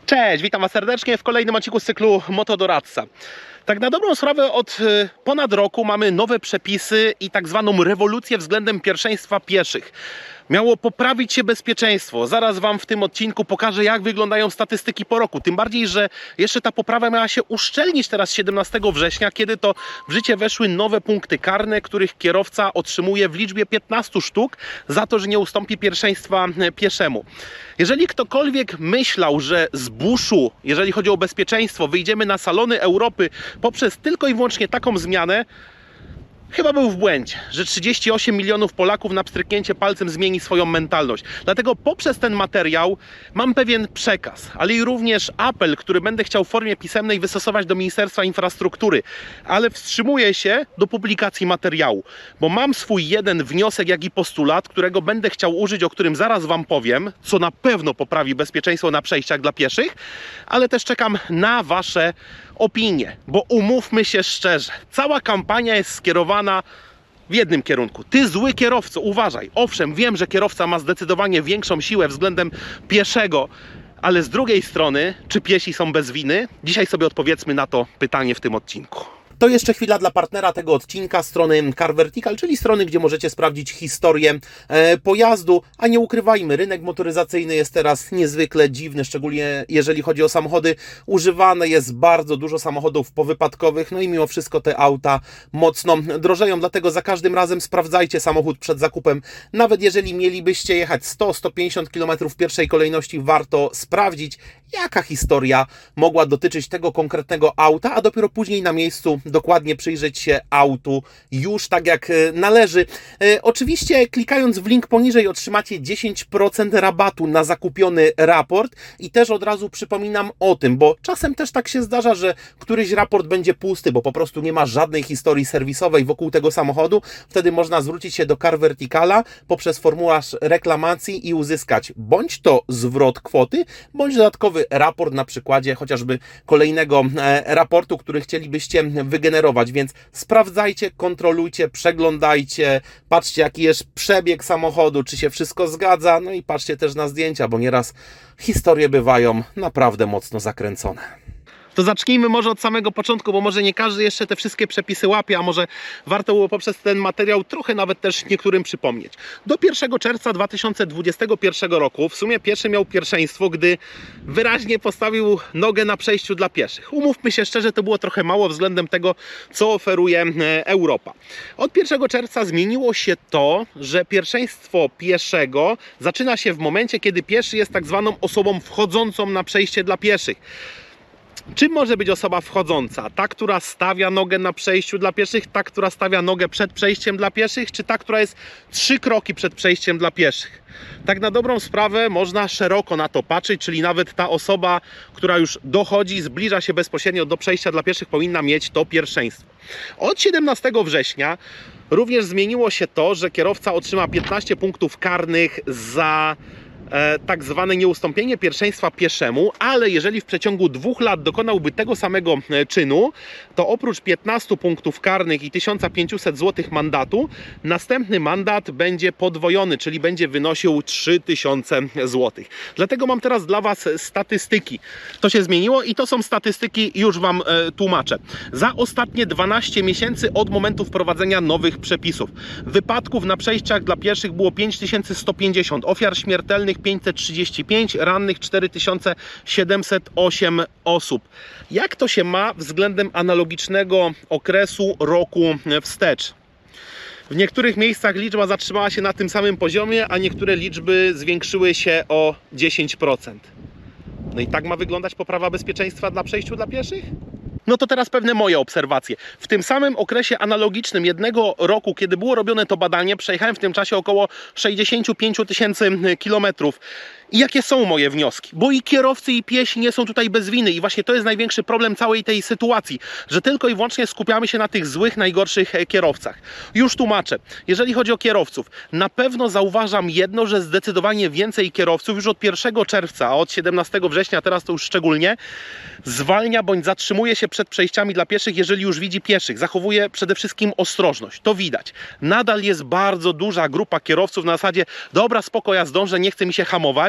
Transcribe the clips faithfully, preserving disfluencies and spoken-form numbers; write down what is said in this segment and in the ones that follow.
Cześć, witam Was serdecznie w kolejnym odcinku z cyklu Motodoradca. Tak na dobrą sprawę od ponad roku mamy nowe przepisy i tak zwaną rewolucję względem pierwszeństwa pieszych. Miało poprawić się bezpieczeństwo. Zaraz Wam w tym odcinku pokażę, jak wyglądają statystyki po roku. Tym bardziej, że jeszcze ta poprawa miała się uszczelnić teraz siedemnastego września, kiedy to w życie weszły nowe punkty karne, których kierowca otrzymuje w liczbie piętnastu sztuk za to, że nie ustąpi pierwszeństwa pieszemu. Jeżeli ktokolwiek myślał, że z buszu, jeżeli chodzi o bezpieczeństwo, wyjdziemy na salony Europy poprzez tylko i wyłącznie taką zmianę, chyba był w błędzie, że trzydzieści osiem milionów Polaków na pstryknięcie palcem zmieni swoją mentalność. Dlatego poprzez ten materiał mam pewien przekaz, ale i również apel, który będę chciał w formie pisemnej wystosować do Ministerstwa Infrastruktury. Ale wstrzymuję się do publikacji materiału, bo mam swój jeden wniosek, jak i postulat, którego będę chciał użyć, o którym zaraz Wam powiem, co na pewno poprawi bezpieczeństwo na przejściach dla pieszych, ale też czekam na Wasze opinie, bo umówmy się szczerze, cała kampania jest skierowana w jednym kierunku. Ty, zły kierowco, uważaj. Owszem, wiem, że kierowca ma zdecydowanie większą siłę względem pieszego, ale z drugiej strony, czy piesi są bez winy? Dzisiaj sobie odpowiedzmy na to pytanie w tym odcinku. To jeszcze chwila dla partnera tego odcinka, strony Car Vertical, czyli strony, gdzie możecie sprawdzić historię e, pojazdu, a nie ukrywajmy, rynek motoryzacyjny jest teraz niezwykle dziwny, szczególnie jeżeli chodzi o samochody używane, jest bardzo dużo samochodów powypadkowych, no i mimo wszystko te auta mocno drożeją, dlatego za każdym razem sprawdzajcie samochód przed zakupem, nawet jeżeli mielibyście jechać sto do stu pięćdziesięciu kilometrów w pierwszej kolejności, warto sprawdzić, jaka historia mogła dotyczyć tego konkretnego auta, a dopiero później na miejscu dokładnie przyjrzeć się autu już tak jak należy. E, oczywiście klikając w link poniżej otrzymacie dziesięć procent rabatu na zakupiony raport i też od razu przypominam o tym, bo czasem też tak się zdarza, że któryś raport będzie pusty, bo po prostu nie ma żadnej historii serwisowej wokół tego samochodu. Wtedy można zwrócić się do Car Verticala poprzez formularz reklamacji i uzyskać bądź to zwrot kwoty, bądź dodatkowy raport na przykładzie chociażby kolejnego e, raportu, który chcielibyście wygenerować, więc sprawdzajcie, kontrolujcie, przeglądajcie, patrzcie jaki jest przebieg samochodu, czy się wszystko zgadza, no i patrzcie też na zdjęcia, bo nieraz historie bywają naprawdę mocno zakręcone. To zacznijmy może od samego początku, bo może nie każdy jeszcze te wszystkie przepisy łapie, a może warto było poprzez ten materiał trochę nawet też niektórym przypomnieć. Do pierwszego czerwca dwa tysiące dwudziestego pierwszego roku w sumie pieszy miał pierwszeństwo, gdy wyraźnie postawił nogę na przejściu dla pieszych. Umówmy się szczerze, to było trochę mało względem tego, co oferuje Europa. Od pierwszego czerwca zmieniło się to, że pierwszeństwo pieszego zaczyna się w momencie, kiedy pieszy jest tak zwaną osobą wchodzącą na przejście dla pieszych. Czym może być osoba wchodząca? Ta, która stawia nogę na przejściu dla pieszych, ta, która stawia nogę przed przejściem dla pieszych, czy ta, która jest trzy kroki przed przejściem dla pieszych? Tak na dobrą sprawę można szeroko na to patrzeć, czyli nawet ta osoba, która już dochodzi, zbliża się bezpośrednio do przejścia dla pieszych, powinna mieć to pierwszeństwo. Od siedemnastego września również zmieniło się to, że kierowca otrzyma piętnaście punktów karnych za E, tak zwane nieustąpienie pierwszeństwa pieszemu, ale jeżeli w przeciągu dwóch lat dokonałby tego samego e, czynu, to oprócz piętnastu punktów karnych i tysiąc pięćset złotych mandatu, następny mandat będzie podwojony, czyli będzie wynosił trzy tysiące złotych. Dlatego mam teraz dla Was statystyki. To się zmieniło i to są statystyki, już Wam e, tłumaczę. Za ostatnie dwanaście miesięcy od momentu wprowadzenia nowych przepisów. Wypadków na przejściach dla pieszych było pięć tysięcy sto pięćdziesiąt, ofiar śmiertelnych pięćset trzydzieści pięć, rannych cztery tysiące siedemset osiem osób. Jak to się ma względem analogicznego okresu roku wstecz? W niektórych miejscach liczba zatrzymała się na tym samym poziomie, a niektóre liczby zwiększyły się o dziesięć procent. No i tak ma wyglądać poprawa bezpieczeństwa na przejściu dla pieszych? No to teraz pewne moje obserwacje. W tym samym okresie analogicznym jednego roku, kiedy było robione to badanie, przejechałem w tym czasie około sześćdziesiąt pięć tysięcy kilometrów. I jakie są moje wnioski? Bo i kierowcy, i piesi nie są tutaj bez winy i właśnie to jest największy problem całej tej sytuacji, że tylko i wyłącznie skupiamy się na tych złych, najgorszych kierowcach. Już tłumaczę. Jeżeli chodzi o kierowców, na pewno zauważam jedno, że zdecydowanie więcej kierowców już od pierwszego czerwca, a od siedemnastego września, teraz to już szczególnie, zwalnia bądź zatrzymuje się przed przejściami dla pieszych, jeżeli już widzi pieszych. Zachowuje przede wszystkim ostrożność. To widać. Nadal jest bardzo duża grupa kierowców na zasadzie dobra, spoko, ja zdążę, nie chce mi się hamować.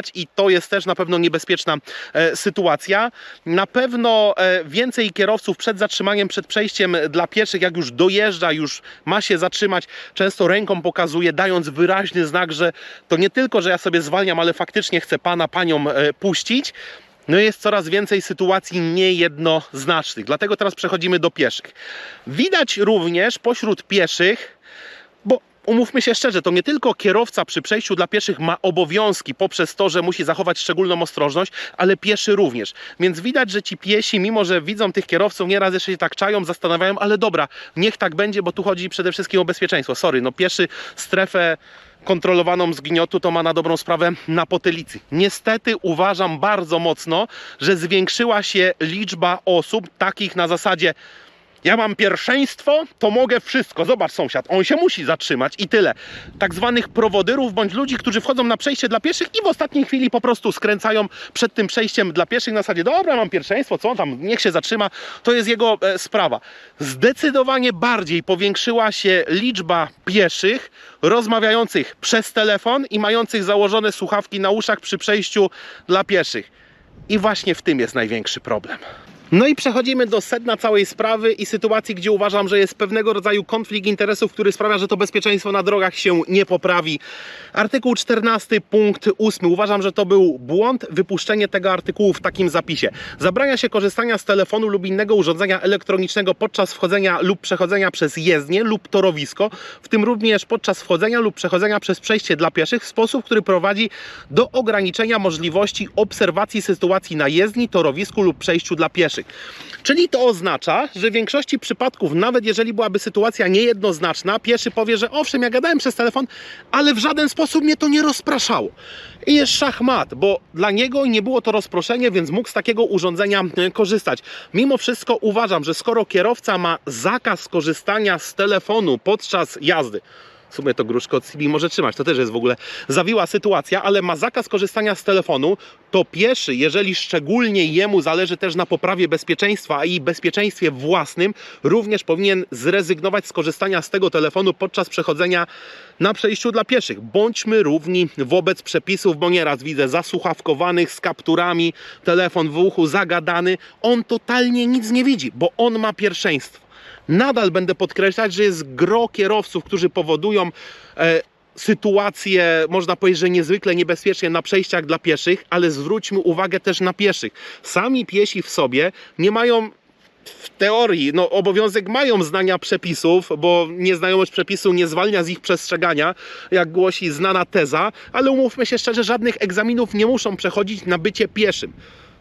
zatrzymać i to jest też na pewno niebezpieczna e, sytuacja. Na pewno e, więcej kierowców przed zatrzymaniem, przed przejściem dla pieszych, jak już dojeżdża, już ma się zatrzymać, często ręką pokazuje, dając wyraźny znak, że to nie tylko, że ja sobie zwalniam, ale faktycznie chcę pana, panią e, puścić. No jest coraz więcej sytuacji niejednoznacznych, dlatego teraz przechodzimy do pieszych. Widać również pośród pieszych, bo umówmy się szczerze, to nie tylko kierowca przy przejściu dla pieszych ma obowiązki poprzez to, że musi zachować szczególną ostrożność, ale pieszy również. Więc widać, że ci piesi, mimo że widzą tych kierowców, nieraz jeszcze się tak czają, zastanawiają, ale dobra, niech tak będzie, bo tu chodzi przede wszystkim o bezpieczeństwo. Sorry, no pieszy strefę kontrolowaną zgniotu to ma na dobrą sprawę na potylicy. Niestety uważam bardzo mocno, że zwiększyła się liczba osób takich na zasadzie: ja mam pierwszeństwo, to mogę wszystko. Zobacz sąsiad, on się musi zatrzymać i tyle. Tak zwanych prowodyrów bądź ludzi, którzy wchodzą na przejście dla pieszych i w ostatniej chwili po prostu skręcają przed tym przejściem dla pieszych na zasadzie: dobra, mam pierwszeństwo, co on tam, niech się zatrzyma, to jest jego e, sprawa. Zdecydowanie bardziej powiększyła się liczba pieszych rozmawiających przez telefon i mających założone słuchawki na uszach przy przejściu dla pieszych. I właśnie w tym jest największy problem. No i przechodzimy do sedna całej sprawy i sytuacji, gdzie uważam, że jest pewnego rodzaju konflikt interesów, który sprawia, że to bezpieczeństwo na drogach się nie poprawi. Artykuł czternasty punkt ósmy. Uważam, że to był błąd wypuszczenie tego artykułu w takim zapisie. Zabrania się korzystania z telefonu lub innego urządzenia elektronicznego podczas wchodzenia lub przechodzenia przez jezdnię lub torowisko, w tym również podczas wchodzenia lub przechodzenia przez przejście dla pieszych w sposób, który prowadzi do ograniczenia możliwości obserwacji sytuacji na jezdni, torowisku lub przejściu dla pieszych. Czyli to oznacza, że w większości przypadków, nawet jeżeli byłaby sytuacja niejednoznaczna, pieszy powie, że owszem, ja gadałem przez telefon, ale w żaden sposób mnie to nie rozpraszało. I jest szachmat, bo dla niego nie było to rozproszenie, więc mógł z takiego urządzenia korzystać. Mimo wszystko uważam, że skoro kierowca ma zakaz korzystania z telefonu podczas jazdy, w sumie to Gruszko od C B może trzymać, to też jest w ogóle zawiła sytuacja, ale ma zakaz korzystania z telefonu, to pieszy, jeżeli szczególnie jemu zależy też na poprawie bezpieczeństwa i bezpieczeństwie własnym, również powinien zrezygnować z korzystania z tego telefonu podczas przechodzenia na przejściu dla pieszych. Bądźmy równi wobec przepisów, bo nieraz widzę zasłuchawkowanych z kapturami, telefon w uchu, zagadany. On totalnie nic nie widzi, bo on ma pierwszeństwo. Nadal będę podkreślać, że jest gro kierowców, którzy powodują e, sytuacje, można powiedzieć, że niezwykle niebezpieczne na przejściach dla pieszych, ale zwróćmy uwagę też na pieszych. Sami piesi w sobie nie mają w teorii, no obowiązek mają znania przepisów, bo nieznajomość przepisu nie zwalnia z ich przestrzegania, jak głosi znana teza, ale umówmy się szczerze, żadnych egzaminów nie muszą przechodzić na bycie pieszym.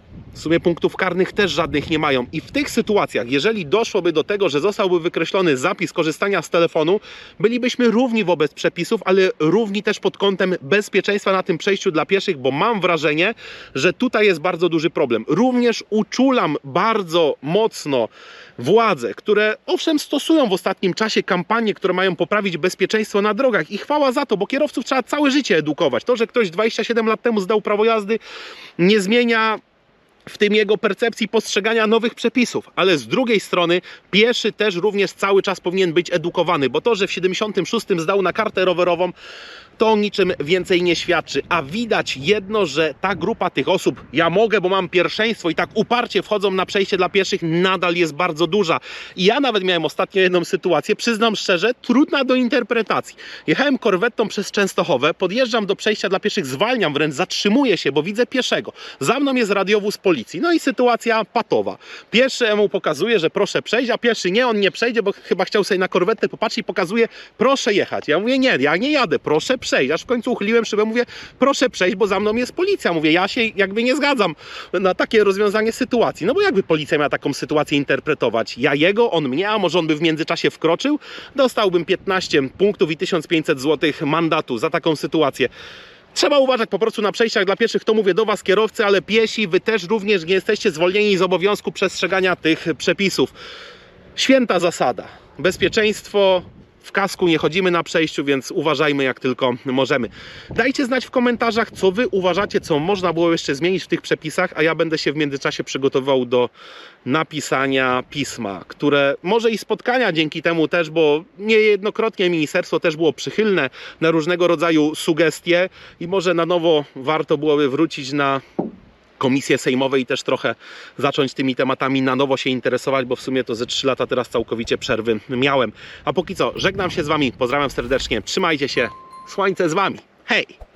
W sumie punktów karnych też żadnych nie mają. I w tych sytuacjach, jeżeli doszłoby do tego, że zostałby wykreślony zapis korzystania z telefonu, bylibyśmy równi wobec przepisów, ale równi też pod kątem bezpieczeństwa na tym przejściu dla pieszych, bo mam wrażenie, że tutaj jest bardzo duży problem. Również uczulam bardzo mocno władze, które owszem stosują w ostatnim czasie kampanie, które mają poprawić bezpieczeństwo na drogach i chwała za to, bo kierowców trzeba całe życie edukować. To, że ktoś dwadzieścia siedem lat temu zdał prawo jazdy, nie zmienia w tym jego percepcji postrzegania nowych przepisów, ale z drugiej strony pieszy też również cały czas powinien być edukowany, bo to, że w siedemdziesiątym szóstym zdał na kartę rowerową, to o niczym więcej nie świadczy, a widać jedno, że ta grupa tych osób, ja mogę, bo mam pierwszeństwo i tak uparcie wchodzą na przejście dla pieszych, nadal jest bardzo duża. I ja nawet miałem ostatnio jedną sytuację, przyznam szczerze, trudna do interpretacji. Jechałem korwetą przez Częstochowę, podjeżdżam do przejścia dla pieszych, zwalniam wręcz, zatrzymuję się, bo widzę pieszego. Za mną jest radiowóz policji, no i sytuacja patowa. Pieszy mu pokazuje, że proszę przejść, a pieszy nie, on nie przejdzie, bo chyba chciał sobie na korwetę popatrzeć i pokazuje, proszę jechać. Ja mówię, nie, ja nie jadę, proszę przejść. Aż w końcu uchyliłem szybę, mówię, proszę przejść, bo za mną jest policja. Mówię, ja się jakby nie zgadzam na takie rozwiązanie sytuacji. No bo jakby policja miała taką sytuację interpretować? Ja jego, on mnie, a może on by w międzyczasie wkroczył? Dostałbym piętnaście punktów i tysiąc pięćset złotych mandatu za taką sytuację. Trzeba uważać po prostu na przejściach dla pieszych, to mówię do was kierowcy, ale piesi, wy też również nie jesteście zwolnieni z obowiązku przestrzegania tych przepisów. Święta zasada. Bezpieczeństwo w kasku, nie chodzimy na przejściu, więc uważajmy jak tylko możemy. Dajcie znać w komentarzach, co wy uważacie, co można było jeszcze zmienić w tych przepisach, a ja będę się w międzyczasie przygotował do napisania pisma, które może i spotkania dzięki temu też, bo niejednokrotnie ministerstwo też było przychylne na różnego rodzaju sugestie i może na nowo warto byłoby wrócić na komisje sejmowe i też trochę zacząć tymi tematami na nowo się interesować, bo w sumie to ze trzy lata teraz całkowicie przerwy miałem. A póki co, żegnam się z wami, pozdrawiam serdecznie, trzymajcie się, słońce z wami, hej!